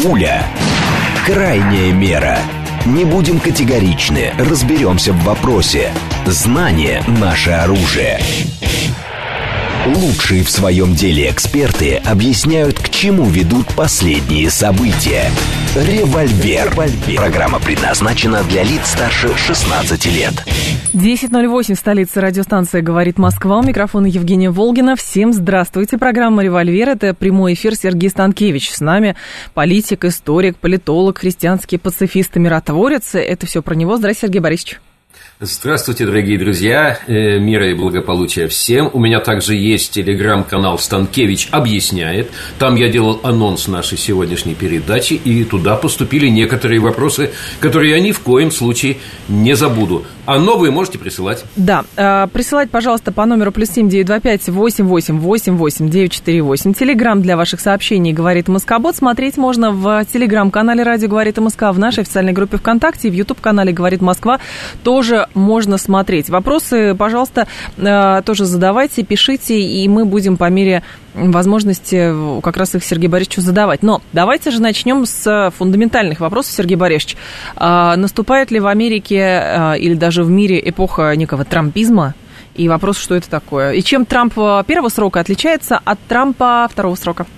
Пуля. Крайняя мера. Не будем категоричны, разберемся в вопросе. Знание – наше оружие. Лучшие в своем деле эксперты объясняют, к чему ведут последние события. Револьвер. Программа предназначена для лиц старше 16 лет. 10:08 в столице. Радиостанция «Говорит Москва». У микрофона Евгения Волгина. Всем здравствуйте. Программа «Револьвер». Это прямой эфир. Сергей Станкевич с нами. Политик, историк, политолог, христианский пацифист и миротворец. Это все про него. Здравствуйте, Сергей Борисович. Здравствуйте, дорогие друзья, мира и благополучия всем. У меня также есть телеграм-канал «Станкевич объясняет». Там я делал анонс нашей сегодняшней передачи, и туда поступили некоторые вопросы, которые я ни в коем случае не забуду. А новые можете присылать. Да, присылать, пожалуйста, по номеру +7 925 88 88 948. Телеграм для ваших сообщений «Говорит Москобот». Смотреть можно в телеграм-канале «Радио Говорит Москва», в нашей официальной группе ВКонтакте и в YouTube-канале «Говорит Москва» тоже можно смотреть. Вопросы, пожалуйста, тоже задавайте, пишите, и мы будем по мере возможности как раз их Сергею Борисовичу задавать. Но давайте же начнем с фундаментальных вопросов, Сергей Борисович. Наступает ли в Америке или даже в мире эпоха некого трампизма? И вопрос, что это такое? И чем Трамп первого срока отличается от Трампа второго срока?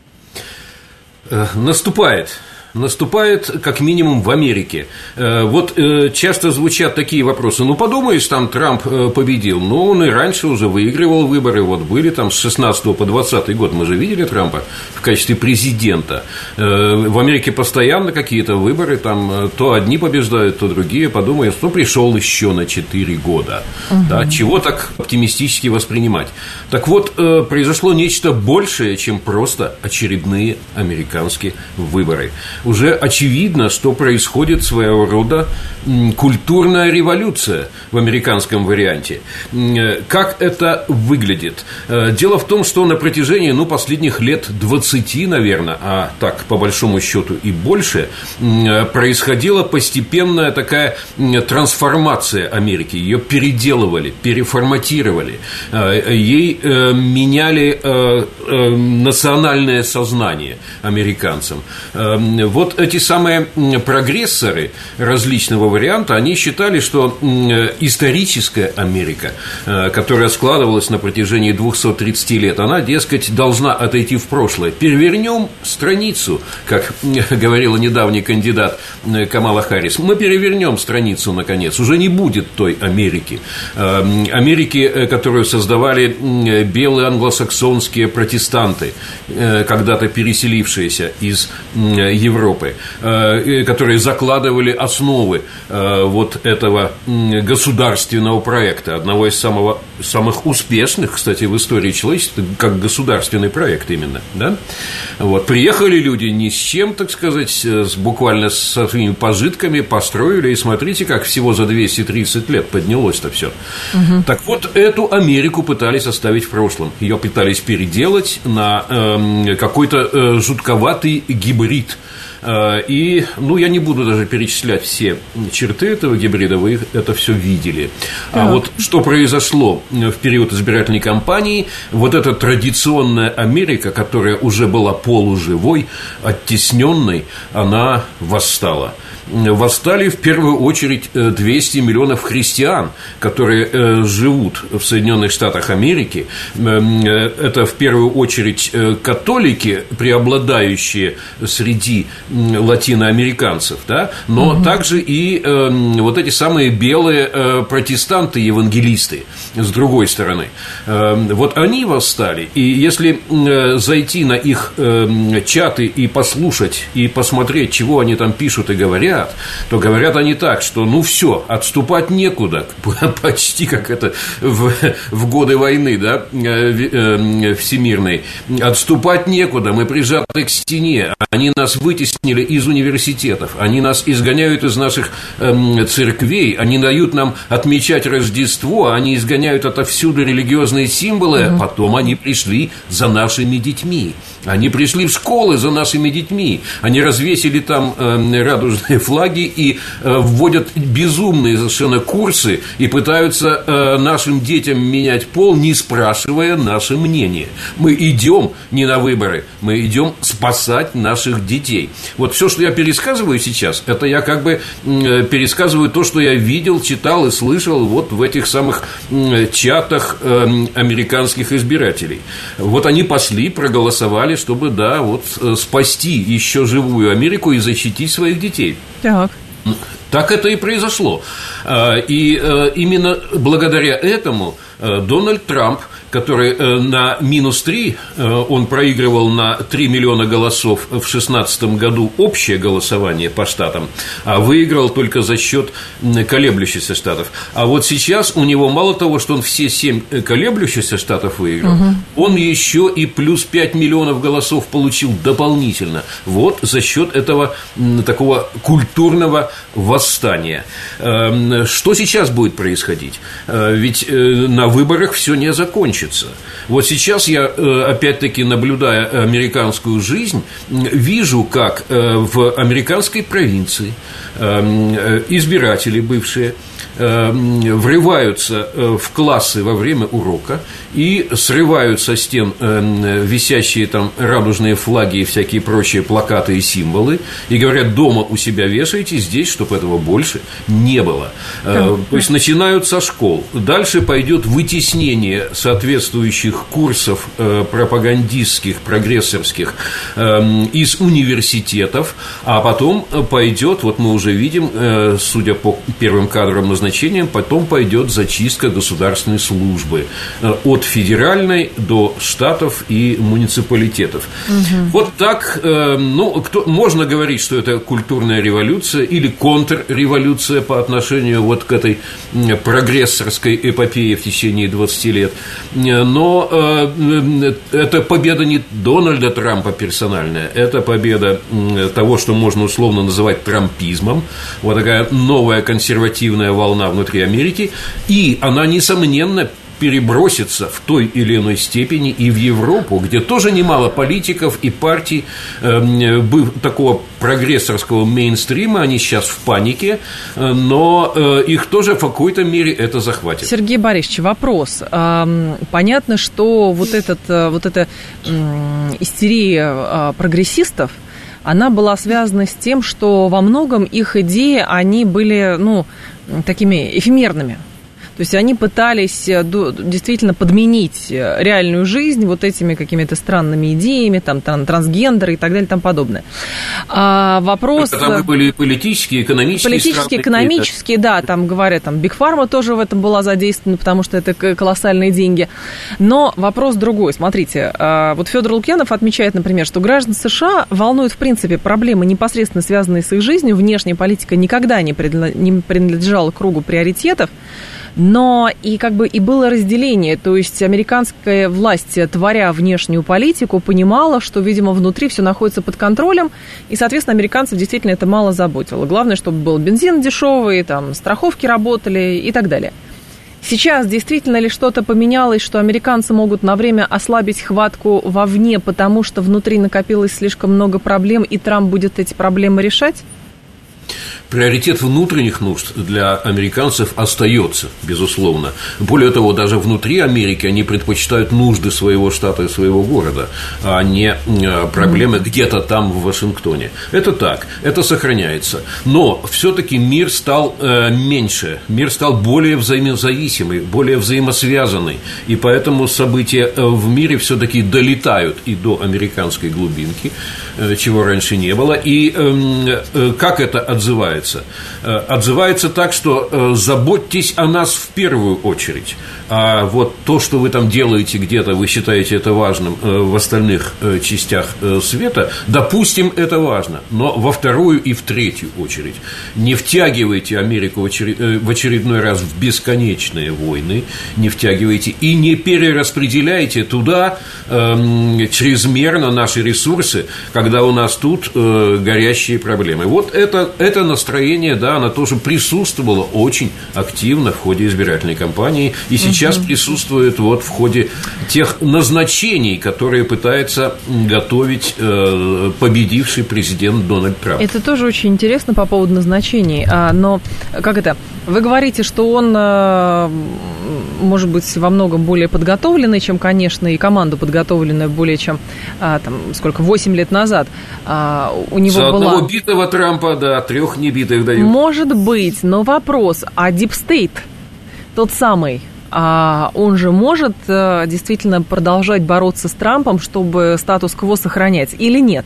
Наступает, как минимум, в Америке. Вот часто звучат такие вопросы. Ну, подумаешь, там Трамп победил. Но он и раньше уже выигрывал выборы. Вот были там с 16 по 20 год. Мы же видели Трампа в качестве президента. В Америке постоянно какие-то выборы. Там то одни побеждают, то другие. Подумаешь, ну, пришел еще на 4 года. Да, чего так оптимистически воспринимать? Так вот, произошло нечто большее, чем просто очередные американские выборы. Уже очевидно, что происходит своего рода культурная революция в американском варианте. Как это выглядит? Дело в том, что на протяжении последних лет 20, наверное, а так, по большому счету, и больше, происходила постепенная такая трансформация Америки. Ее переделывали, переформатировали, ей меняли национальное сознание американцам. Вот эти самые прогрессоры различного варианта, они считали, что историческая Америка, которая складывалась на протяжении 230 лет, она, дескать, должна отойти в прошлое. Перевернем страницу, как говорила недавний кандидат Камала Харрис. Мы перевернем страницу, наконец. Уже не будет той Америки. Америки, которую создавали белые англосаксонские протестанты, когда-то переселившиеся из Европы, которые закладывали основы вот этого государственного проекта, одного из самых успешных, кстати, в истории человечества, как государственный проект именно, да? Вот. Приехали люди ни с чем, так сказать, буквально со своими пожитками, построили, и смотрите, как всего за 230 лет поднялось-то все. Так вот, эту Америку пытались оставить в прошлом, ее пытались переделать на какой-то жутковатый гибрид. И, я не буду даже перечислять все черты этого гибрида, вы это все видели. А вот что произошло в период избирательной кампании, вот эта традиционная Америка, которая уже была полуживой, оттесненной, она восстала. Восстали в первую очередь 200 миллионов христиан, которые живут в Соединенных Штатах Америки. Это в первую очередь католики, преобладающие среди латиноамериканцев, да? Но также и вот эти самые белые протестанты, евангелисты, с другой стороны. Вот они восстали, и если зайти на их чаты и послушать, и посмотреть, чего они там пишут и говорят, то говорят они так, что все, отступать некуда, почти как это в годы войны, да, всемирной. Отступать некуда, мы прижаты к стене, они нас вытеснили из университетов, они нас изгоняют из наших церквей, они дают нам отмечать Рождество, они изгоняют отовсюду религиозные символы, а потом они пришли за нашими детьми. Они пришли в школы за нашими детьми, они развесили там радужные флаги и вводят безумные совершенно курсы и пытаются нашим детям менять пол, не спрашивая наше мнение. Мы идем не на выборы, мы идем спасать наших детей. Вот все, что я пересказываю сейчас, это я как бы пересказываю то, что я видел, читал и слышал вот в этих самых чатах американских избирателей. Вот они пошли, проголосовали, чтобы, да, вот спасти еще живую Америку и защитить своих детей. Так это и произошло. И именно благодаря этому Дональд Трамп, который на -3, он проигрывал на 3 миллиона голосов в 2016 году общее голосование по штатам, а выиграл только за счет колеблющихся штатов. А вот сейчас у него мало того, что он все 7 колеблющихся штатов выиграл, он еще и плюс 5 миллионов голосов получил дополнительно. Вот за счет этого такого культурного восстания. Что сейчас будет происходить? Ведь на выборах все не закончится. Вот сейчас я, опять-таки, наблюдая американскую жизнь, вижу, как в американской провинции избиратели бывшие врываются в классы во время урока и срывают со стен висящие там радужные флаги и всякие прочие плакаты и символы и говорят: дома у себя вешайте, здесь, чтобы этого больше не было. То есть начинают со школ. Дальше пойдет вытеснение соответствующих курсов пропагандистских, прогрессорских из университетов, а потом пойдет, вот мы уже видим, судя по первым кадрам назначениям, потом пойдет зачистка государственной службы от федеральной до штатов и муниципалитетов. Вот так, можно говорить, что это культурная революция или контрреволюция по отношению вот к этой прогрессорской эпопее в течение 20 лет. Но это победа не Дональда Трампа персональная, это победа того, что можно условно называть трампизмом. Вот такая новая консервативная волна внутри Америки, и она, несомненно, перебросится в той или иной степени и в Европу, где тоже немало политиков и партий такого прогрессорского мейнстрима, они сейчас в панике, но их тоже в какой-то мере это захватит. Сергей Борисович, вопрос. Понятно, что вот эта истерия прогрессистов, она была связана с тем, что во многом их идеи, они были, такими эфемерными. То есть они пытались действительно подменить реальную жизнь вот этими какими-то странными идеями, там, трансгендеры и так далее и тому подобное. Вопрос... Там были политические, экономические, да, там говорят, там Big Pharma тоже в этом была задействована, потому что это колоссальные деньги. Но вопрос другой. Смотрите, вот Федор Лукьянов отмечает, например, что граждан США волнуют, в принципе, проблемы, непосредственно связанные с их жизнью. Внешняя политика никогда не принадлежала кругу приоритетов. Но и было разделение, то есть американская власть, творя внешнюю политику, понимала, что, видимо, внутри все находится под контролем, и, соответственно, американцев действительно это мало заботило. Главное, чтобы был бензин дешевый, там, страховки работали и так далее. Сейчас действительно ли что-то поменялось, что американцы могут на время ослабить хватку вовне, потому что внутри накопилось слишком много проблем, и Трамп будет эти проблемы решать? Приоритет внутренних нужд для американцев остается, безусловно. Более того, даже внутри Америки они предпочитают нужды своего штата и своего города, а не проблемы где-то там в Вашингтоне. Это так, это сохраняется. Но все-таки мир стал меньше, мир стал более взаимозависимый, более взаимосвязанный. И поэтому события в мире все-таки долетают и до американской глубинки, чего раньше не было. И как это отзывается? Отзывается так, что заботьтесь о нас в первую очередь, а вот то, что вы там делаете где-то, вы считаете это важным в остальных частях света, допустим, это важно, но во вторую и в третью очередь. Не втягивайте Америку в очередной раз в бесконечные войны, не втягивайте и не перераспределяйте туда чрезмерно наши ресурсы, когда у нас тут горящие проблемы. Вот это настроение, да, оно тоже присутствовало очень активно в ходе избирательной кампании и сейчас присутствует вот в ходе тех назначений, которые пытается готовить победивший президент Дональд Трамп. Это тоже очень интересно по поводу назначений, но вы говорите, что он может быть во многом более подготовленный, чем, конечно, и команду подготовленную более чем 8 лет назад. назад у него за была... одного битого Трампа, да, 3 небитых дают. Может быть, но вопрос, а Deep State, тот самый, он же может действительно продолжать бороться с Трампом, чтобы статус-кво сохранять, или нет?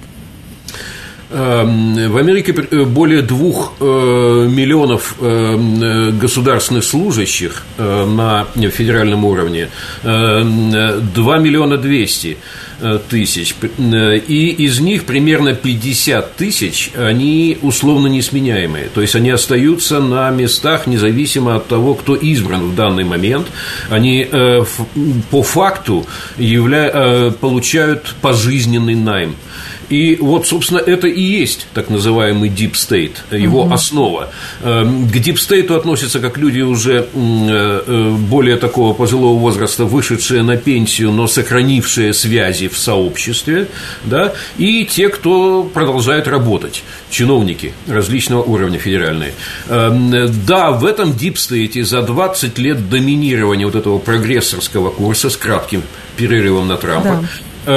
В Америке более 2 миллионов государственных служащих на федеральном уровне, 2 миллиона 200 тысяч, и из них примерно 50 тысяч, они условно несменяемые, то есть они остаются на местах независимо от того, кто избран в данный момент, они по факту получают пожизненный найм. И вот, собственно, это и есть так называемый Deep State, его основа. К Deep State относятся как люди уже более такого пожилого возраста, вышедшие на пенсию, но сохранившие связи в сообществе, да, и те, кто продолжает работать, чиновники различного уровня федеральные. Да, в этом Deep State за 20 лет доминирования вот этого прогрессорского курса с кратким перерывом на Трампа, да.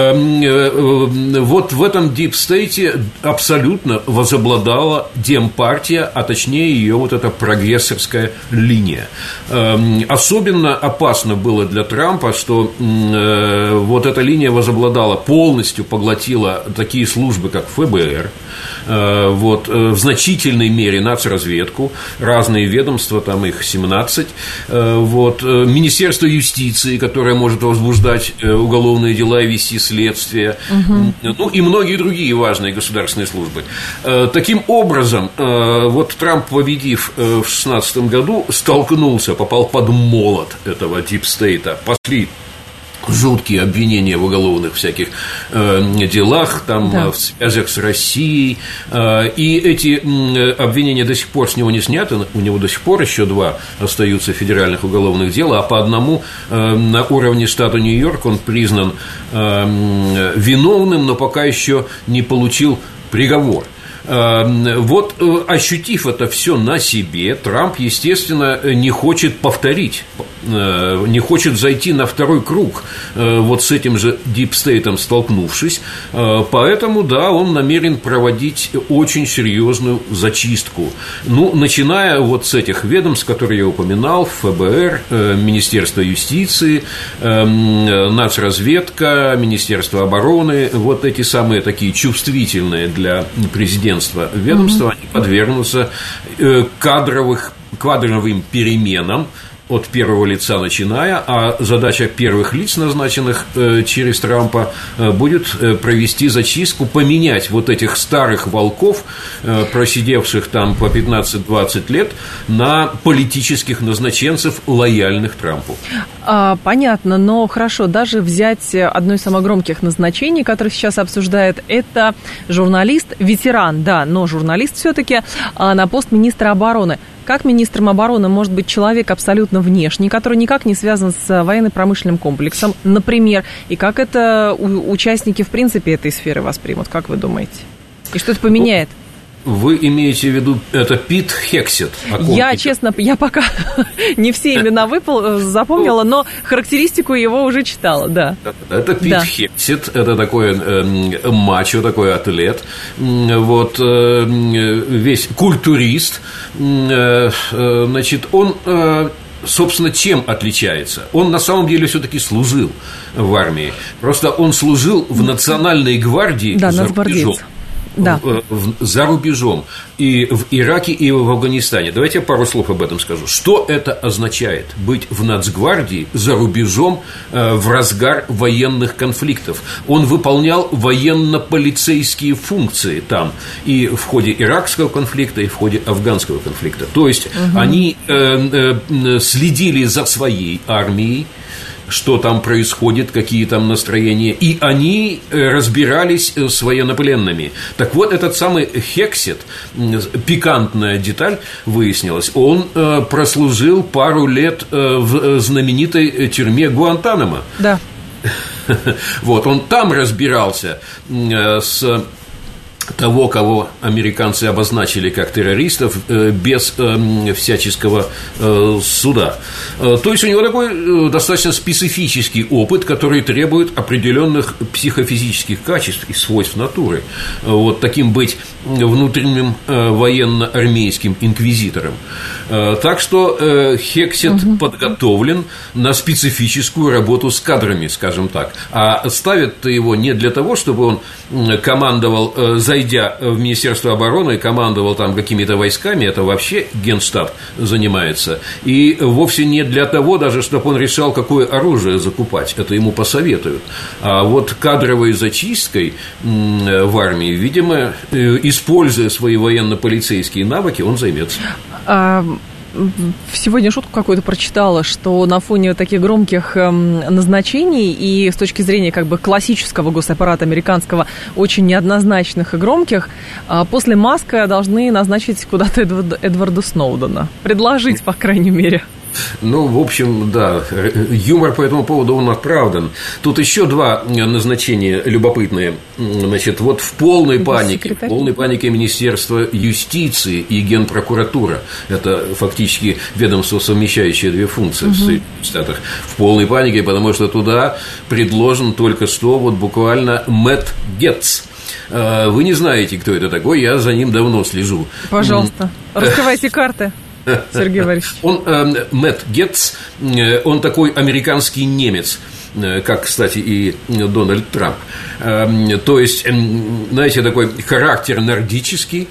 Вот в этом Deep State абсолютно возобладала Демпартия, а точнее ее вот эта прогрессорская линия. Особенно опасно было для Трампа, что вот эта линия возобладала, полностью поглотила такие службы, как ФБР, вот, в значительной мере нацразведку, разные ведомства, там их 17, вот, Министерство юстиции, которое может возбуждать уголовные дела и вести следствие, ну и многие другие важные государственные службы. Таким образом, вот Трамп, победив в 2016 году, попал под молот этого дипстейта. Пошли жуткие обвинения в уголовных всяких делах, там, да, в связях с Россией, и эти обвинения до сих пор с него не сняты, у него до сих пор еще 2 остаются федеральных уголовных дела, а по одному на уровне штата Нью-Йорк он признан виновным, но пока еще не получил приговор. Вот, ощутив это все на себе, Трамп, естественно, не хочет повторить, не хочет зайти на второй круг, вот с этим же дипстейтом столкнувшись, поэтому, да, он намерен проводить очень серьезную зачистку. Ну, начиная вот с этих ведомств, которые я упоминал, ФБР, Министерство юстиции, нацразведка, Министерство обороны, вот эти самые такие чувствительные для президента ведомства, они подвергнутся кадровым переменам от первого лица начиная, а задача первых лиц, назначенных через Трампа, будет провести зачистку, поменять вот этих старых волков, просидевших там по 15-20 лет, на политических назначенцев, лояльных Трампу. Понятно, но хорошо, даже взять одно из самых громких назначений, которое сейчас обсуждает, это журналист, ветеран, да, но журналист все-таки на пост министра обороны. Как министром обороны может быть человек абсолютно внешний, который никак не связан с военно-промышленным комплексом, например, и как это участники, в принципе, этой сферы воспримут, как вы думаете? И что это поменяет? Вы имеете в виду, это Пит Хексет? Я, честно, я пока не все имена запомнила, но характеристику его уже читала, да. Это Пит Хексет, это такой мачо, такой атлет, вот, весь культурист, значит, он... Собственно, чем отличается? Он на самом деле все-таки служил в армии. Просто он служил в Национальной гвардии, да, за рубежом. Да. За рубежом, и в Ираке, и в Афганистане. Давайте я пару слов об этом скажу. Что это означает быть в Нацгвардии за рубежом в разгар военных конфликтов? Он выполнял военно-полицейские функции там и в ходе иракского конфликта, и в ходе афганского конфликта. То есть они следили за своей армией, что там происходит, какие там настроения, и они разбирались с военнопленными. Так вот, этот самый Хексет, пикантная деталь выяснилась, он прослужил пару лет в знаменитой тюрьме Гуантанамо. Да. Вот, он там разбирался с того, кого американцы обозначили как террористов, без всяческого суда. То есть у него такой достаточно специфический опыт, который требует определенных психофизических качеств и свойств натуры. Вот таким быть внутренним военно-армейским инквизитором. Так что Хексет подготовлен на специфическую работу с кадрами, скажем так. А ставят его не для того, чтобы он командовал, зайдя в Министерство обороны, командовал там какими-то войсками, это вообще Генштаб занимается. И вовсе не для того даже, чтобы он решал, какое оружие закупать, это ему посоветуют. А вот кадровой зачисткой в армии, видимо, используя свои военно-полицейские навыки, он займется. Сегодня шутку какую-то прочитала, что на фоне таких громких назначений и с точки зрения как бы классического госаппарата американского, очень неоднозначных и громких, после Маска должны назначить куда-то Эдварда Сноудена. Предложить, по крайней мере. Ну, в общем, да, юмор по этому поводу, он оправдан. Тут еще два назначения любопытные. Значит, вот в полной панике Министерство юстиции и Генпрокуратура. Это фактически ведомство, совмещающее две функции в Соединенных Штатах. В полной панике, потому что туда предложен только что вот буквально Мэтт Гетц. Вы не знаете, кто это такой, я за ним давно слежу. Пожалуйста, раскрывайте карты. Сергей Борисович. Мэтт Гетц, он такой американский немец, как, кстати, и Дональд Трамп. То есть, знаете, такой характер нордический,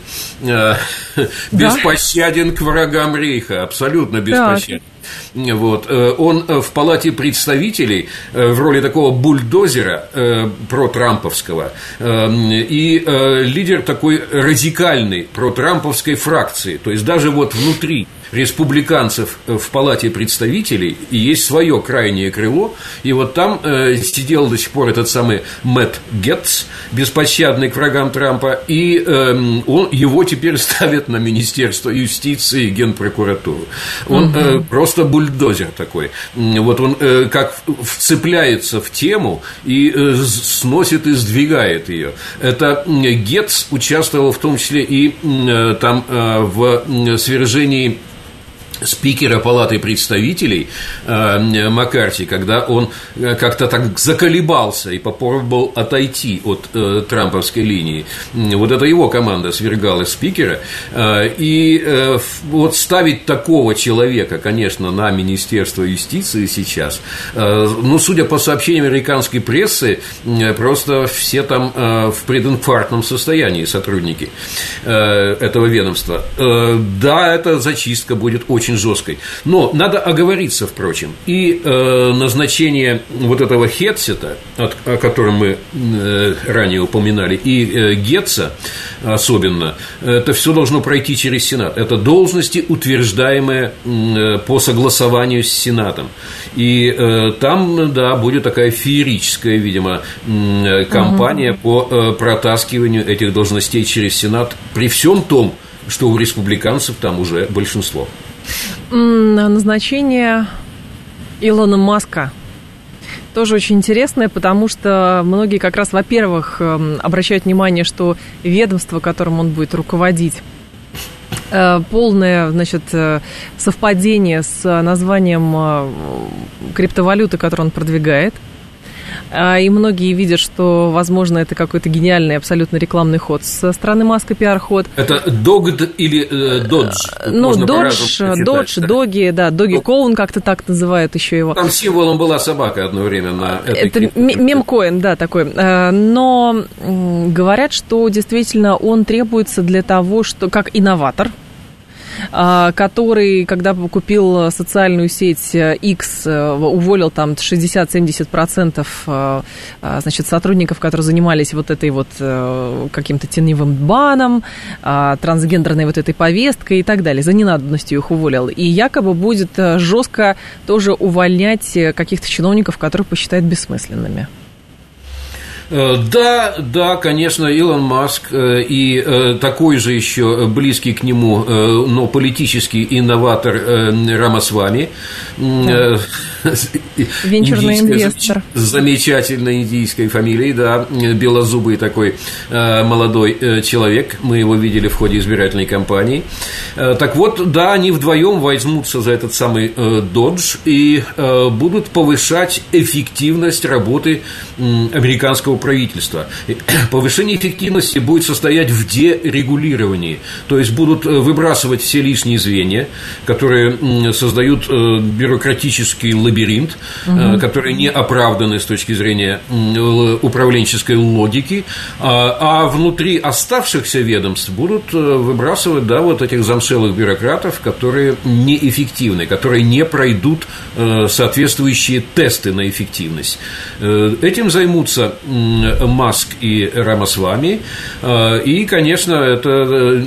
беспощаден к врагам Рейха, абсолютно беспощаден. Вот. Он в Палате представителей в роли такого бульдозера протрамповского и лидер такой радикальной протрамповской фракции. То есть даже вот внутри республиканцев в Палате представителей есть свое крайнее крыло, и вот там сидел до сих пор этот самый Мэтт Гетц, беспощадный к врагам Трампа, и его теперь ставят на Министерство юстиции и Генпрокуратуру. Он просто бульдозер такой. Вот он как вцепляется в тему и сносит и сдвигает ее. Это Гетц участвовал в том числе и там в свержении спикера Палаты представителей Маккарти, когда он как-то так заколебался и попробовал отойти от трамповской линии. Вот это его команда свергала спикера. И вот ставить такого человека, конечно, на Министерство юстиции сейчас, ну, судя по сообщениям американской прессы, просто все там в прединфарктном состоянии сотрудники этого ведомства. Да, эта зачистка будет очень жесткой. Но надо оговориться, впрочем, и назначение вот этого Хексета, о котором мы ранее упоминали, и Гетца особенно, это все должно пройти через Сенат. Это должности, утверждаемые по согласованию с Сенатом. И там, да, будет такая феерическая, видимо, кампания по протаскиванию этих должностей через Сенат, при всем том, что у республиканцев там уже большинство. Назначение Илона Маска тоже очень интересное, потому что многие как раз, во-первых, обращают внимание, что ведомство, которым он будет руководить, полное, значит, совпадение с названием криптовалюты, которую он продвигает. И многие видят, что, возможно, это какой-то гениальный абсолютно рекламный ход со стороны Маска, пиар-ход. Это Догд или Додж? Ну, Додж, Доги, да, Доги Коун как-то так называют еще его. Там символом была собака одно время на этой. Это мемкоин, да, такой. Но говорят, что действительно он требуется для того, что как инноватор, который, когда купил социальную сеть X, уволил там 60-70% значит, сотрудников, которые занимались вот этой вот каким-то теневым баном, трансгендерной вот этой повесткой и так далее. За ненадобностью их уволил. И якобы будет жестко тоже увольнять каких-то чиновников, которых посчитает бессмысленными. Да, конечно, Илон Маск и такой же еще близкий к нему, но политический инноватор Рамасвами, венчурный инвестор с замечательной индийской фамилией, да, белозубый такой молодой человек, мы его видели в ходе избирательной кампании. Так вот, да, они вдвоем возьмутся за этот самый Dodge и будут повышать эффективность работы американского правительства. Повышение эффективности будет состоять в дерегулировании, то есть будут выбрасывать все лишние звенья, которые создают бюрократический лабиринт, которые не оправданы с точки зрения управленческой логики, а внутри оставшихся ведомств будут выбрасывать, да, вот этих замшелых бюрократов, которые неэффективны, которые не пройдут соответствующие тесты на эффективность. Этим займутся Маск и Рамасвами, и, конечно, это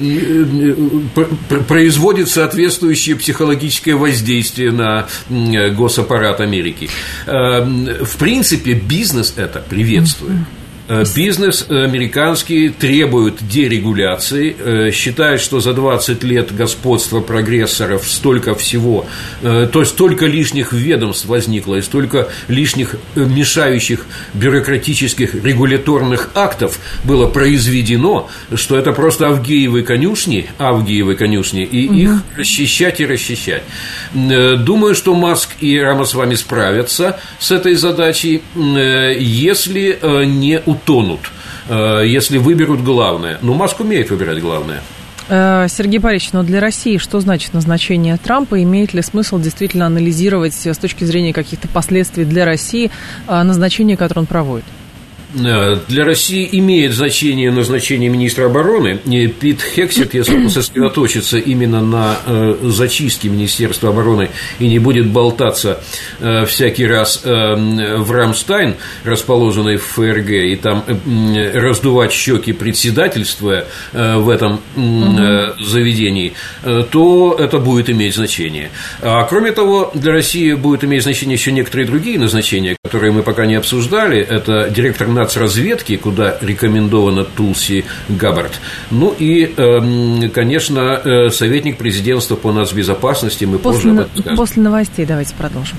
производит соответствующее психологическое воздействие на госаппарат Америки. В принципе, бизнес это приветствует. Бизнес американский требует дерегуляции, считает, что за 20 лет господства прогрессоров столько всего, то есть столько лишних ведомств возникло и столько лишних мешающих бюрократических регуляторных актов было произведено, что это просто Авгиевы конюшни, и их расчищать и расчищать. Думаю, что Маск и Рамасвами справятся с этой задачей, если не утонут, если выберут главное. Но Маск умеет выбирать главное. Сергей Борисович, но для России что значит назначение Трампа? Имеет ли смысл действительно анализировать с точки зрения каких-то последствий для России назначение, которое он проводит? Для России имеет значение назначение министра обороны. Пит Хексет, если он сосредоточится именно на зачистке Министерства обороны и не будет болтаться всякий раз в Рамштайн, расположенный в ФРГ, и там раздувать щеки, председательствуя в этом заведении, то это будет иметь значение. А кроме того, для России будет иметь значение еще некоторые другие назначения, которые мы пока не обсуждали. Это директор нацразведки, куда рекомендована Тулси Габбард. Ну и, конечно, советник президентства по нацбезопасности. Мы позже об этом скажем. После новостей давайте продолжим.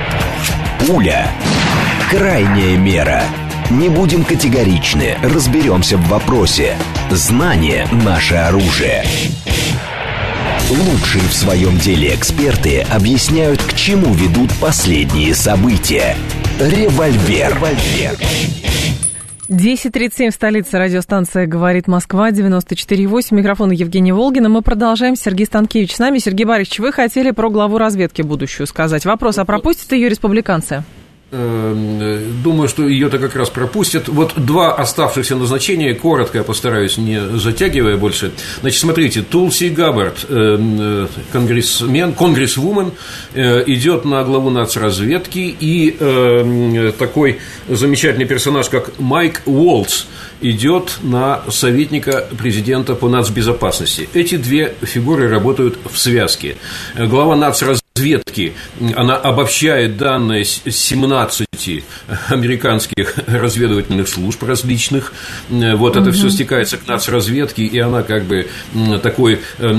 Пуля. Крайняя мера. Не будем категоричны, разберемся в вопросе. Знание – наше оружие. Лучшие в своем деле эксперты объясняют, к чему ведут последние события. Револьвер. 10:37 в столице. Радиостанция «Говорит Москва», 94,8. Микрофон Евгения Волгина. Мы продолжаем. Сергей Станкевич с нами. Сергей Борисович, вы хотели про главу разведки будущую сказать. Вопрос, а пропустят ее республиканцы? Думаю, что ее-то как раз пропустят. Вот два оставшихся назначения, коротко я постараюсь, не затягивая больше. Значит, смотрите, Тулси Габбард, конгрессвумен, идет на главу нацразведки, и такой замечательный персонаж, как Майк Уолтс, идет на советника президента по нацбезопасности. Эти две фигуры работают в связке. Глава нацразведки, она обобщает данные 17 американских разведывательных служб различных. Вот это все стекается к нацразведке, и она как бы такой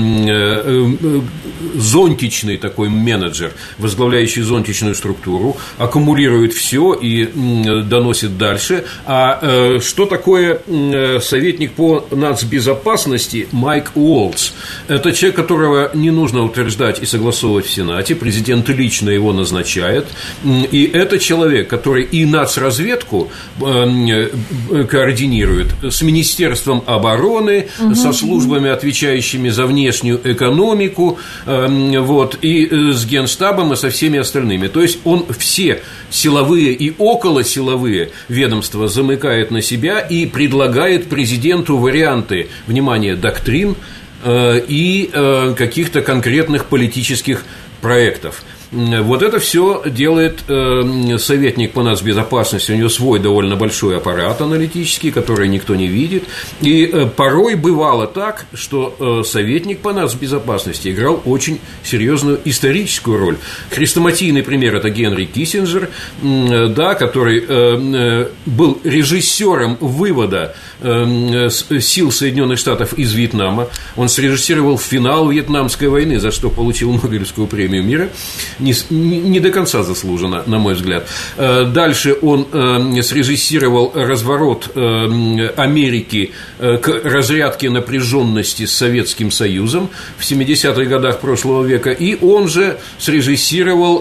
зонтичный такой менеджер, возглавляющий зонтичную структуру, аккумулирует все и доносит дальше. А что такое советник по нацбезопасности Майк Уолтс? Это человек, которого не нужно утверждать и согласовывать в Сенате. Президент лично его назначает. И это человек, который и нацразведку координирует с Министерством обороны, со службами, отвечающими за внешнюю экономику, вот, и с Генштабом, и со всеми остальными. То есть он все силовые и околосиловые ведомства замыкает на себя и предлагает президенту варианты, внимание, доктрин и каких-то конкретных политических проектов. Вот это все делает советник по нацбезопасности, у него свой довольно большой аппарат аналитический, который никто не видит, и порой бывало так, что советник по нацбезопасности играл очень серьезную историческую роль. Хрестоматийный пример – это Генри Киссинджер, да, который был режиссером вывода сил Соединенных Штатов из Вьетнама, он срежиссировал финал Вьетнамской войны, за что получил Нобелевскую премию мира. Не до конца заслуженно, на мой взгляд. Дальше он срежиссировал разворот Америки к разрядке напряженности с Советским Союзом в 70-х годах прошлого века, и он же срежиссировал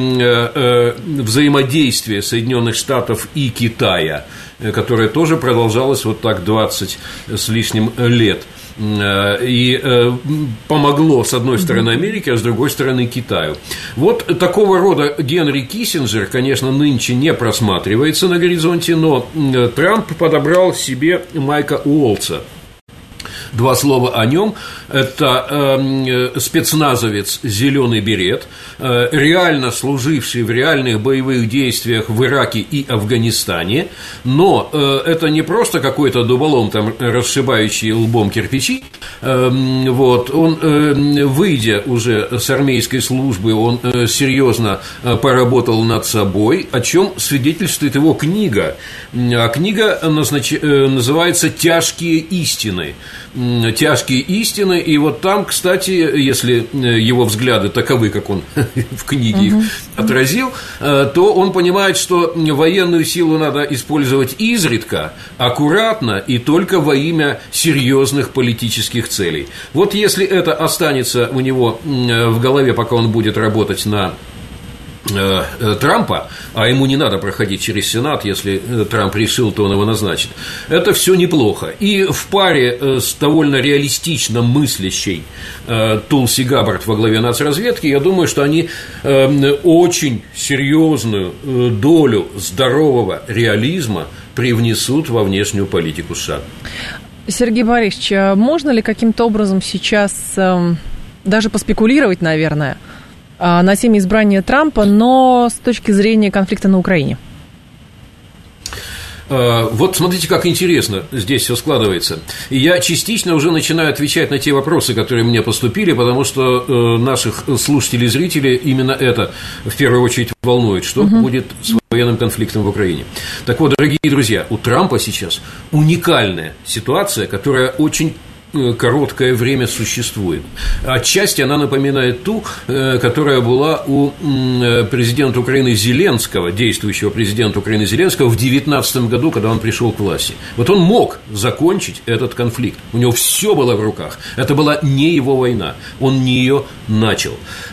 взаимодействие Соединенных Штатов и Китая, которое тоже продолжалось вот так 20 с лишним лет. И помогло, с одной стороны, Америке, а с другой стороны, Китаю. Вот такого рода Генри Киссинджер, конечно, нынче не просматривается на горизонте, но Трамп подобрал себе Майка Уолтса. Два слова о нем. Это спецназовец «Зеленый берет», реально служивший в реальных боевых действиях в Ираке и Афганистане. Но это не просто какой-то дуболом, там, расшибающий лбом кирпичи. Вот. Он, выйдя уже с армейской службы, он серьезно поработал над собой, о чем свидетельствует его книга. А книга называется «Тяжкие истины». «Тяжкие истины», и вот там, кстати, если его взгляды таковы, как он в книге их отразил, то он понимает, что военную силу надо использовать изредка, аккуратно и только во имя серьезных политических целей. Вот если это останется у него в голове, пока он будет работать на Трампа, а ему не надо проходить через Сенат, если Трамп решил, то он его назначит. Это все неплохо. И в паре с довольно реалистично мыслящей Тулси Габбард во главе нацразведки, я думаю, что они очень серьезную долю здорового реализма привнесут во внешнюю политику США. Сергей Борисович, можно ли каким-то образом сейчас даже поспекулировать, наверное, на теме избрания Трампа, но с точки зрения конфликта на Украине? Вот смотрите, как интересно здесь все складывается. И я частично уже начинаю отвечать на те вопросы, которые мне поступили, потому что наших слушателей и зрителей именно это в первую очередь волнует, что будет с военным конфликтом в Украине. Так вот, дорогие друзья, у Трампа сейчас уникальная ситуация, которая очень короткое время существует. Отчасти она напоминает ту, которая была у президента Украины Зеленского, действующего президента Украины Зеленского в 2019 году, когда он пришел к власти. Вот он мог закончить этот конфликт. У него все было в руках. Это была не его война. Он не ее начал.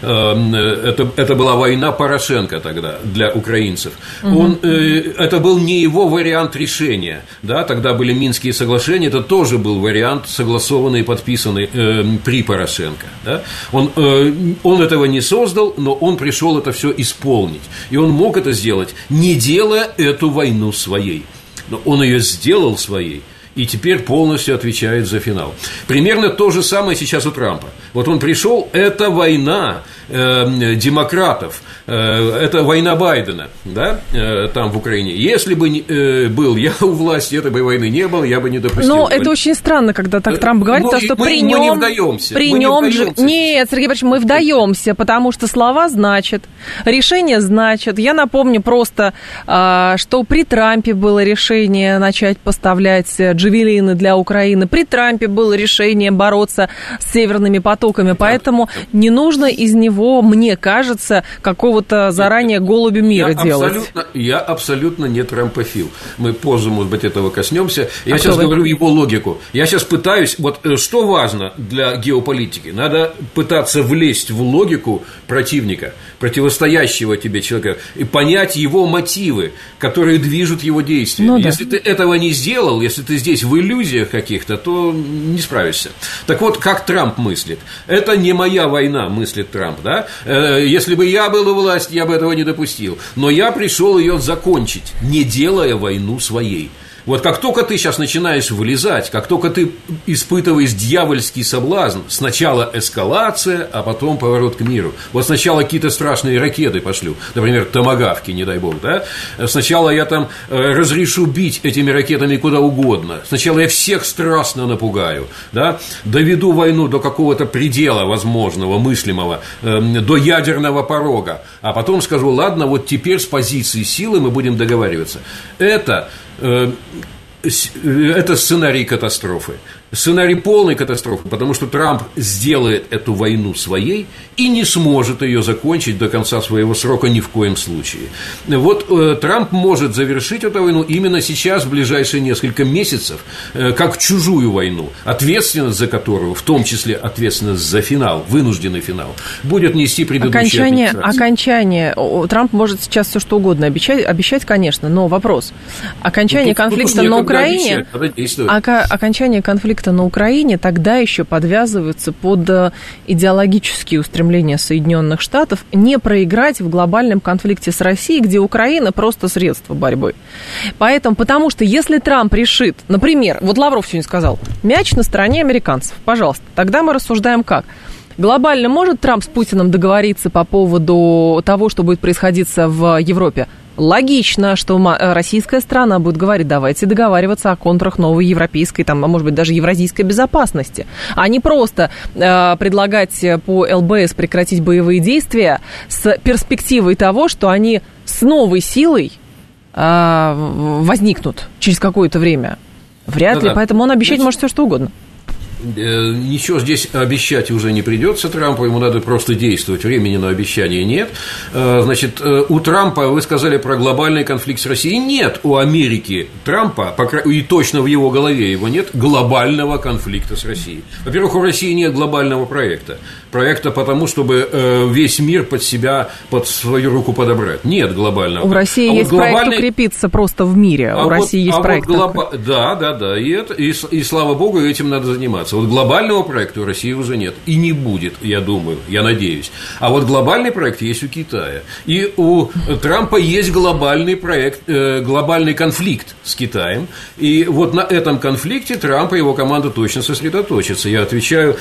Это была война Порошенко тогда для украинцев. Это был не его вариант решения. Да? Тогда были Минские соглашения. Это тоже был вариант согласованный и подписанный при Порошенко. Да? Он этого не создал, но он пришел это все исполнить. И он мог это сделать, не делая эту войну своей. Но он ее сделал своей. И теперь полностью отвечает за финал. Примерно то же самое сейчас у Трампа. Вот он пришел, это война демократов, это война Байдена, да, там в Украине. Если бы был я у власти, этой бы войны не было, я бы не допустил. Но это очень странно, когда так Трамп говорит, потому что при нем... Мы не вдаемся. Нет, Сергей Борисович, мы вдаемся, потому что слова значат, решения значат. Я напомню просто, что при Трампе было решение начать поставлять джавелины для Украины, при Трампе было решение бороться с северными потоками, поэтому не нужно из него, мне кажется, какого-то заранее голубя мира делать. Я абсолютно не трампофил. Мы позже, может быть, этого коснемся. Я сейчас говорю его логику. Я сейчас пытаюсь, вот что важно для геополитики, надо пытаться влезть в логику противника, противостоящего тебе человека, и понять его мотивы, которые движут его действия. Ну, да. Если ты этого не сделал, если ты здесь в иллюзиях каких-то, то не справишься. Так вот, как Трамп мыслит? Это не моя война, мыслит Трамп, да? Если бы я был у власти, я бы этого не допустил. Но я пришел ее закончить, не делая войну своей. Вот как только ты сейчас начинаешь вылезать, как только ты испытываешь дьявольский соблазн, сначала эскалация, а потом поворот к миру. Вот сначала какие-то страшные ракеты пошлю, например, томагавки, не дай бог, да? Сначала я там разрешу бить этими ракетами куда угодно. Сначала я всех страстно напугаю, да? Доведу войну до какого-то предела возможного, мыслимого, до ядерного порога. А потом скажу, ладно, вот теперь с позиции силы мы будем договариваться. Это сценарий катастрофы. Сценарий полной катастрофы, потому что Трамп сделает эту войну своей и не сможет ее закончить до конца своего срока ни в коем случае. Вот Трамп может завершить эту войну именно сейчас, в ближайшие несколько месяцев, как чужую войну, ответственность за которую, в том числе ответственность за финал, вынужденный финал, будет нести предыдущая администрация. Окончание. Трамп может сейчас все что угодно обещать, конечно, но вопрос. Окончание конфликта на Украине... Окончание конфликта на Украине тогда еще подвязываются под идеологические устремления Соединенных Штатов не проиграть в глобальном конфликте с Россией, где Украина просто средство борьбы. Поэтому, потому что если Трамп решит, например, вот Лавров сегодня сказал, мяч на стороне американцев, пожалуйста, тогда мы рассуждаем как? Глобально может Трамп с Путиным договориться по поводу того, что будет происходить в Европе? Логично, что российская страна будет говорить, давайте договариваться о контурах новой европейской, там, а может быть, даже евразийской безопасности, а не просто предлагать по ЛБС прекратить боевые действия с перспективой того, что они с новой силой возникнут через какое-то время. Вряд ли, поэтому он обещать может все что угодно. Ничего здесь обещать уже не придется Трампу, ему надо просто действовать, времени на обещание нет. Значит, у Трампа, вы сказали про глобальный конфликт с Россией, нет у Америки Трампа, и точно в его голове его нет, глобального конфликта с Россией. Во-первых, у России нет глобального проекта потому, чтобы весь мир под себя, под свою руку подобрать. Нет глобального. У России есть проект укрепиться просто в мире, у России есть проект. Да, и слава богу, этим надо заниматься. Вот глобального проекта у России уже нет. И не будет, я думаю, я надеюсь. А вот глобальный проект есть у Китая. И у Трампа есть глобальный проект, глобальный конфликт с Китаем. И вот на этом конфликте Трамп и его команда точно сосредоточатся. Я отвечаю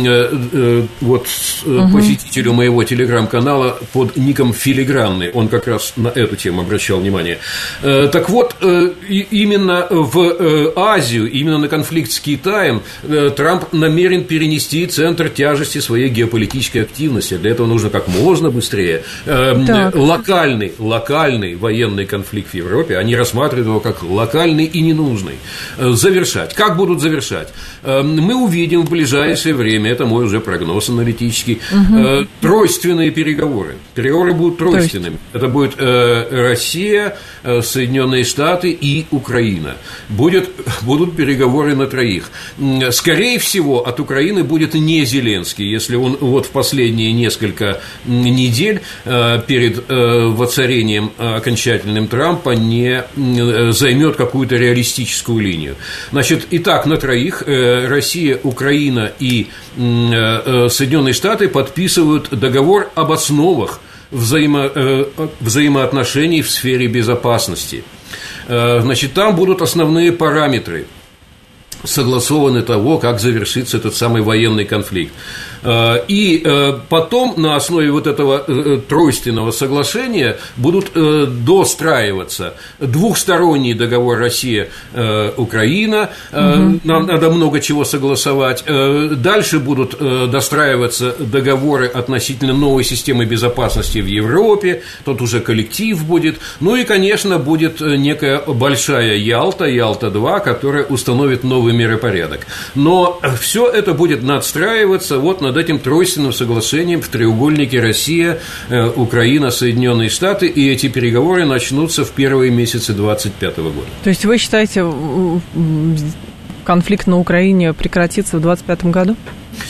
посетителю моего телеграм-канала под ником Филигранный. Он как раз на эту тему обращал внимание. Так вот, именно в Азию, именно на конфликт с Китаем Трамп намерен перенести центр тяжести своей геополитической активности. Для этого нужно как можно быстрее локальный военный конфликт в Европе, они рассматривают его как локальный и ненужный, завершать. Как будут завершать? Мы увидим в ближайшее время, это мой уже прогноз аналитический, тройственные переговоры. Переговоры будут тройственными. Это будет Россия, Соединенные Штаты и Украина. Будут переговоры на троих. Скорее всего, от Украины будет не Зеленский, если он вот в последние несколько недель перед воцарением окончательным Трампа не займет какую-то реалистическую линию. Значит, итак, на троих Россия, Украина и Соединенные Штаты подписывают договор об основах взаимоотношений в сфере безопасности. Значит, там будут основные параметры согласованы того, как завершится этот самый военный конфликт. И потом на основе вот этого тройственного соглашения будут достраиваться двухсторонний договор Россия-Украина, нам надо много чего согласовать, дальше будут достраиваться договоры относительно новой системы безопасности в Европе, тут уже коллектив будет, ну и, конечно, будет некая большая Ялта-2, которая установит новый миропорядок. Но все это будет надстраиваться вот над этим тройственным соглашением в треугольнике Россия, Украина, Соединенные Штаты, и эти переговоры начнутся в первые месяцы 2025 года. То есть вы считаете, конфликт на Украине прекратится в 2025 году?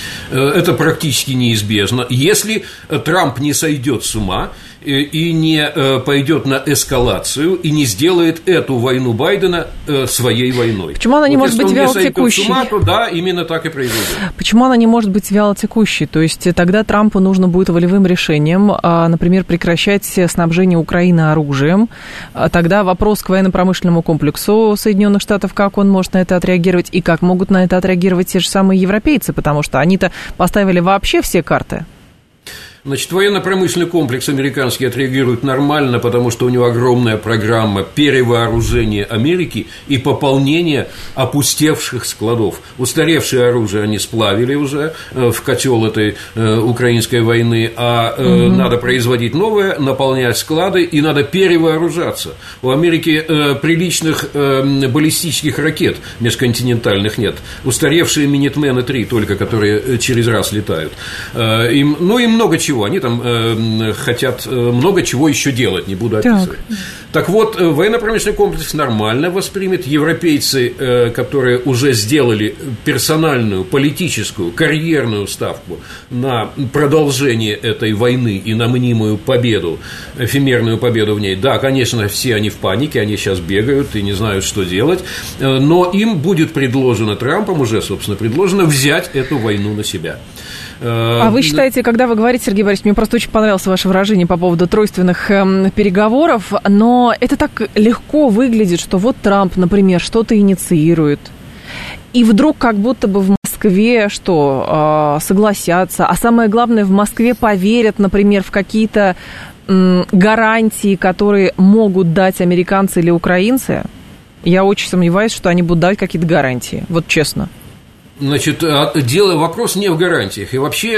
Это практически неизбежно. Если Трамп не сойдет с ума и не пойдет на эскалацию, и не сделает эту войну Байдена своей войной. Почему она не может быть вялотекущей? Если он не сойдет с ума, то да, именно так и произойдет. Почему она не может быть вялотекущей? То есть тогда Трампу нужно будет волевым решением, например, прекращать снабжение Украины оружием. Тогда вопрос к военно-промышленному комплексу Соединенных Штатов, как он может на это отреагировать, и как могут на это отреагировать те же самые европейцы, потому что они-то поставили вообще все карты. Значит, военно-промышленный комплекс американский отреагирует нормально, потому что у него огромная программа перевооружения Америки и пополнения опустевших складов. Устаревшее оружие они сплавили уже в котел этой украинской войны, а надо производить новое, наполнять склады, и надо перевооружаться. У Америки приличных баллистических ракет межконтинентальных нет. Устаревшие Минитмены-3 только, которые через раз летают. И много чего. Они там хотят много чего еще делать, не буду описывать. Так вот, военно-промышленный комплекс нормально воспримет. Европейцы, которые уже сделали персональную, политическую, карьерную ставку на продолжение этой войны и на мнимую победу, эфемерную победу в ней, да, конечно, все они в панике, они сейчас бегают и не знают, что делать, но им будет предложено, Трампом уже, собственно, предложено взять эту войну на себя. А вы считаете, когда вы говорите, Сергей Борисович, мне просто очень понравилось ваше выражение по поводу тройственных переговоров, но это так легко выглядит, что вот Трамп, например, что-то инициирует, и вдруг как будто бы в Москве согласятся, а самое главное, в Москве поверят, например, в какие-то гарантии, которые могут дать американцы или украинцы. Я очень сомневаюсь, что они будут давать какие-то гарантии, вот честно. Значит, вопрос не в гарантиях и вообще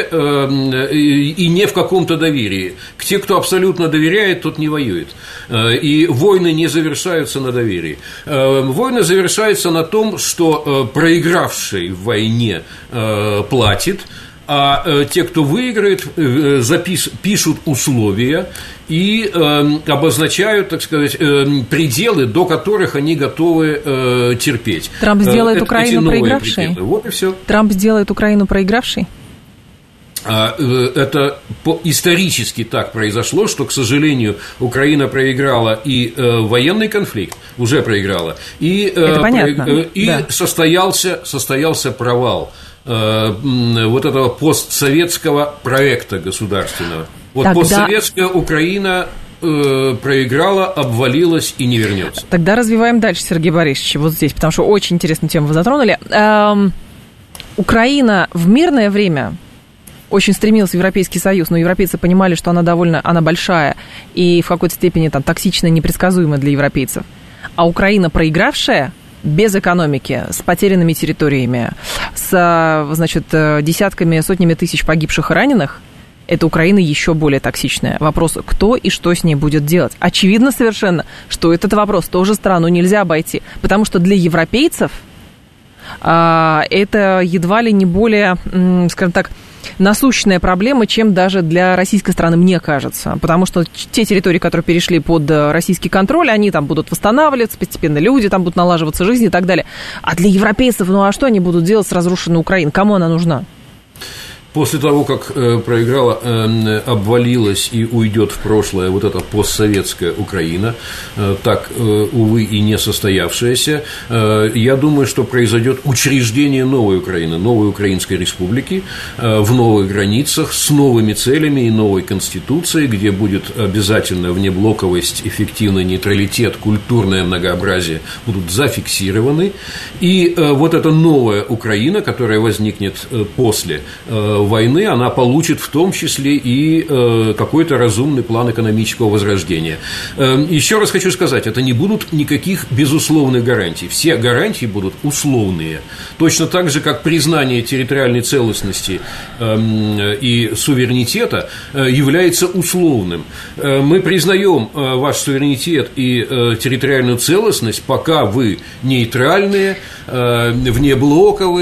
и не в каком-то доверии. К тем, кто абсолютно доверяет, тот не воюет. И войны не завершаются на доверии. Войны завершаются на том, что проигравший в войне платит, а те, кто выиграет, пишут условия и обозначают, так сказать, пределы, до которых они готовы терпеть. Трамп сделает Украину проигравшей? Вот и все. Трамп сделает Украину проигравшей? Это исторически так произошло, что, к сожалению, Украина проиграла и военный конфликт, уже проиграла, и, состоялся провал вот этого постсоветского проекта государственного. Вот тогда... постсоветская Украина проиграла, обвалилась и не вернется. Тогда развиваем дальше, Сергей Борисович, вот здесь, потому что очень интересную тему вы затронули. Украина в мирное время очень стремилась в Европейский Союз, но европейцы понимали, что она большая и в какой-то степени там токсичная, непредсказуемая для европейцев. А Украина проигравшая, без экономики, с потерянными территориями, с, значит, десятками, сотнями тысяч погибших и раненых, эта Украина еще более токсичная. Вопрос, кто и что с ней будет делать. Очевидно совершенно, что этот вопрос тоже страну нельзя обойти, потому что для европейцев это едва ли не более, скажем так, насущная проблема, чем даже для российской страны, мне кажется. Потому что те территории, которые перешли под российский контроль, они там будут восстанавливаться, постепенно люди там будут налаживаться, жизнь и так далее. А для европейцев, а что они будут делать с разрушенной Украиной? Кому она нужна? После того, как проиграла, обвалилась и уйдет в прошлое вот эта постсоветская Украина, так, увы, и не состоявшаяся, я думаю, что произойдет учреждение новой Украины, новой Украинской Республики в новых границах, с новыми целями и новой конституцией, где будет обязательно внеблоковость, эффективный нейтралитет, культурное многообразие будут зафиксированы. И вот эта новая Украина, которая возникнет после войны, она получит в том числе и какой-то разумный план экономического возрождения. Еще раз хочу сказать, это не будут никаких безусловных гарантий. Все гарантии будут условные. Точно так же, как признание территориальной целостности и суверенитета является условным. Мы признаем ваш суверенитет и территориальную целостность, пока вы нейтральные, внеблоковые,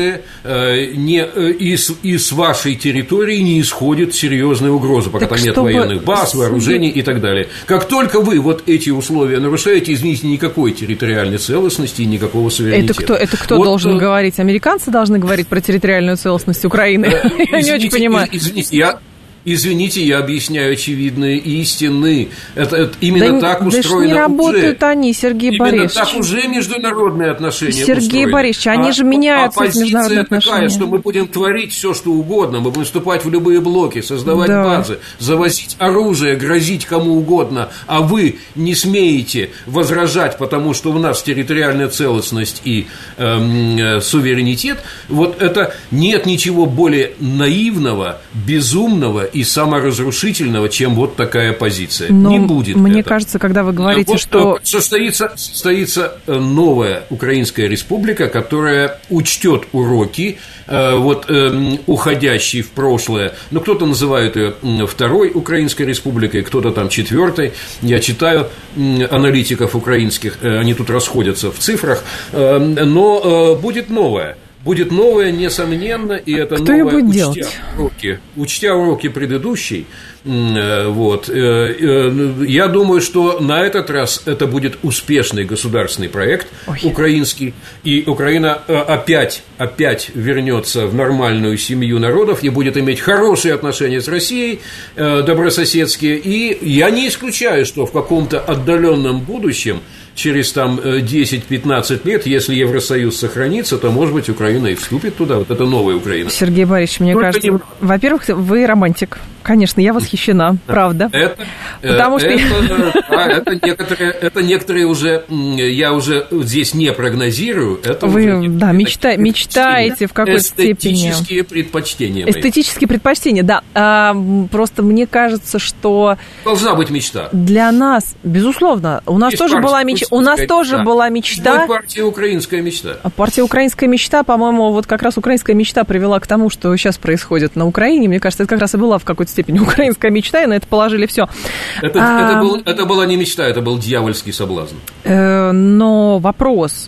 и с вашей территории не исходит серьезная угроза, пока там нет военных баз, вооружений и так далее. Как только вы вот эти условия нарушаете, извините, никакой территориальной целостности и никакого суверенитета. Это кто вот, должен говорить? Американцы должны говорить про территориальную целостность Украины? Я не очень понимаю. Извините, я объясняю очевидные истины. Это именно так устроено. Да не работают они, Сергей Борисович. Именно так уже международные отношения Сергей Борисович, они же меняются, эти международные отношения. Такая, что мы будем творить все, что угодно, мы будем вступать в любые блоки, создавать базы, завозить оружие, грозить кому угодно, а вы не смеете возражать, потому что у нас территориальная целостность и суверенитет. Вот это нет ничего более наивного, безумного и саморазрушительного, чем вот такая позиция. Но не будет. Мне кажется, когда вы говорите, вот, что состоится новая Украинская республика, которая учтет уроки уходящей в прошлое. Но кто-то называет ее второй Украинской республикой, кто-то там четвертой. Я читаю аналитиков украинских, они тут расходятся в цифрах, но будет новая. Будет новое, несомненно, и это кто новое, учтя уроки предыдущей. Вот. Я думаю, что на этот раз это будет успешный государственный проект украинский, и Украина опять вернется в нормальную семью народов и будет иметь хорошие отношения с Россией, добрососедские, и я не исключаю, что в каком-то отдаленном будущем, через там 10-15 лет, если Евросоюз сохранится, то, может быть, Украина и вступит туда. Вот это новая Украина. Сергей Борисович, мне кажется, во-первых, вы романтик. Конечно, я восхищена, правда. Это некоторые уже, я уже здесь не прогнозирую. Это вы, мечтаете в какой-то степени. Эстетические предпочтения. Эстетические предпочтения, да. Просто мне кажется, что... Должна быть мечта. Для нас, безусловно, у нас тоже была мечта. У нас тоже была мечта. Партия «Украинская мечта». Партия «Украинская мечта», по-моему, вот как раз «Украинская мечта» привела к тому, что сейчас происходит на Украине. Мне кажется, это как раз и была в какой-то степени украинская мечта, и на это положили все. Это была не мечта, это был дьявольский соблазн. Но вопрос.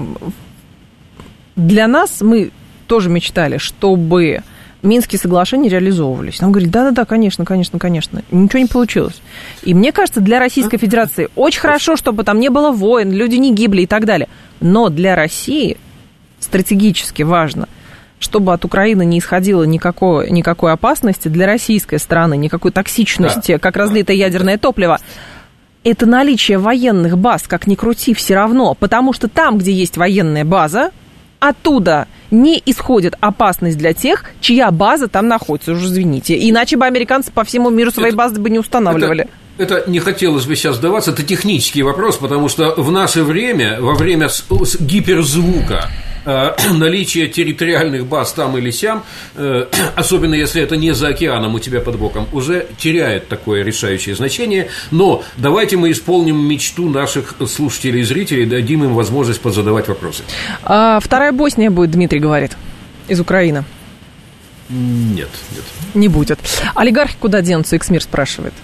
Для нас мы тоже мечтали, чтобы Минские соглашения реализовывались. Нам говорили, да-да-да, конечно. Ничего не получилось. И мне кажется, для Российской Федерации очень хорошо, чтобы там не было войн, люди не гибли и так далее. Но для России стратегически важно, чтобы от Украины не исходило никакой опасности для российской страны, никакой токсичности, как разлитое ядерное топливо. Это наличие военных баз, как ни крути, все равно. Потому что там, где есть военная база, оттуда не исходит опасность для тех, чья база там находится, уже извините. Иначе бы американцы по всему миру свои базы бы не устанавливали. Это не хотелось бы сейчас сдаваться, это технический вопрос, потому что в наше время, во время гиперзвука, наличие территориальных баз там или сям, особенно если это не за океаном у тебя под боком, уже теряет такое решающее значение. Но давайте мы исполним мечту наших слушателей и зрителей, дадим им возможность позадавать вопросы. Вторая Босния будет, Дмитрий говорит, из Украины. Нет. Не будет. Олигархи куда денутся, Эксмир спрашивает.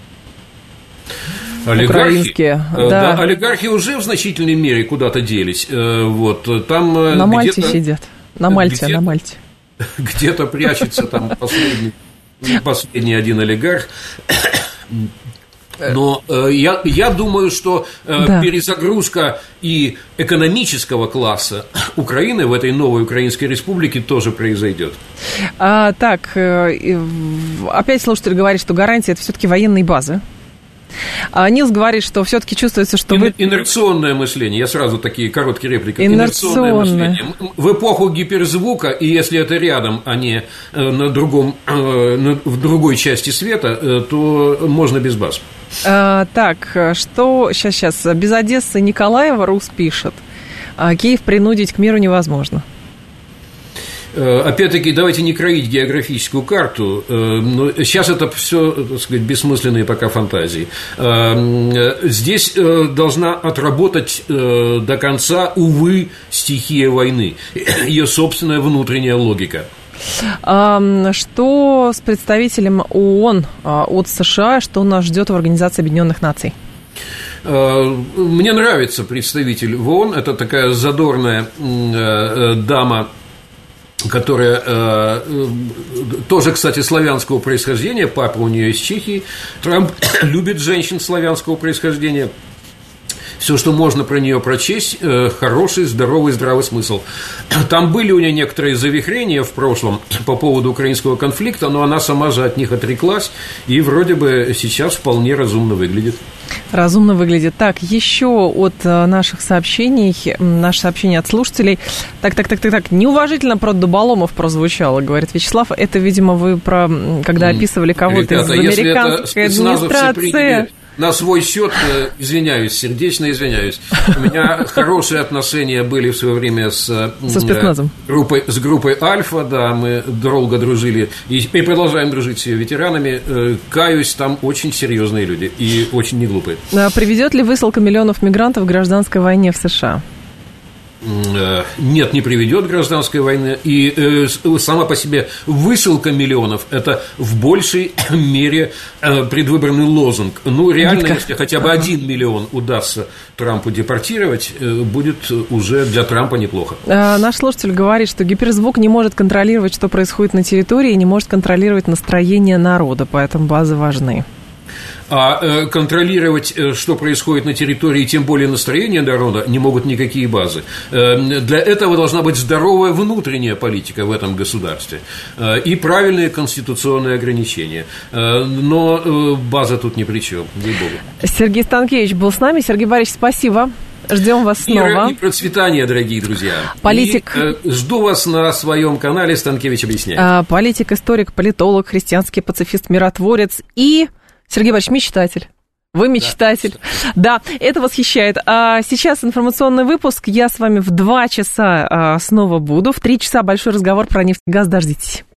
Олигархи уже в значительной мере куда-то делись. Вот, там на Мальте сидят. На Мальте. Где-то прячется там последний один олигарх. Но я думаю, что перезагрузка и экономического класса Украины в этой новой Украинской республике тоже произойдет. Так, опять слушатель говорит, что гарантия – это все-таки военные базы. Нилс говорит, что все-таки чувствуется, что инерционное мышление. Я сразу такие короткие реплики. Инерционное мышление. В эпоху гиперзвука, и если это рядом, а не в другой части света, то можно без баз. Так, что сейчас? Без Одессы Николаева Рус пишет. Киев принудить к миру невозможно. Опять-таки, давайте не кроить географическую карту, но сейчас это все, так сказать, бессмысленные пока фантазии. Здесь должна отработать до конца, увы, стихия войны, ее собственная внутренняя логика. Что с представителем ООН от США, что нас ждет в Организации Объединенных Наций? Мне нравится представитель в ООН, это такая задорная дама которая тоже, кстати, славянского происхождения, папа у нее из Чехии. Трамп любит женщин славянского происхождения. Все, что можно про нее прочесть, хороший, здоровый, здравый смысл. Там были у нее некоторые завихрения в прошлом по поводу украинского конфликта, но она сама же от них отреклась и вроде бы сейчас вполне разумно выглядит. Разумно выглядит. Так, еще от наших сообщений, наше сообщение от слушателей. Так, неуважительно про дуболомов прозвучало, говорит Вячеслав. Это, видимо, вы про, когда описывали кого-то из американской администрации. На свой счет извиняюсь, сердечно извиняюсь. У меня хорошие отношения были в свое время со спецназом. С группой «Альфа», да, мы долго дружили и продолжаем дружить с ее ветеранами. Каюсь, там очень серьезные люди и очень неглупые. Приведет ли высылка миллионов мигрантов к гражданской войне в США? Нет, не приведет к гражданской войне. И сама по себе высылка миллионов – это в большей мере предвыборный лозунг. Ну, реально, если хотя бы 1 миллион удастся Трампу депортировать, будет уже для Трампа неплохо. Наш слушатель говорит, что гиперзвук не может контролировать, что происходит на территории, и не может контролировать настроение народа, поэтому базы важны. А контролировать, что происходит на территории, тем более настроение народа, не могут никакие базы. Для этого должна быть здоровая внутренняя политика в этом государстве и правильные конституционные ограничения. Но база тут ни при чем, ей-богу. Сергей Станкевич был с нами. Сергей Борисович, спасибо. Ждем вас снова. И процветания, дорогие друзья. Политик. И жду вас на своем канале «Станкевич объясняет». Политик, историк, политолог, христианский пацифист, миротворец и... Сергей Борисович, мечтатель. Вы мечтатель. Да, это восхищает. А сейчас информационный выпуск. Я с вами в 2 часа снова буду. В 3 часа большой разговор про нефть и газ. Дождитесь.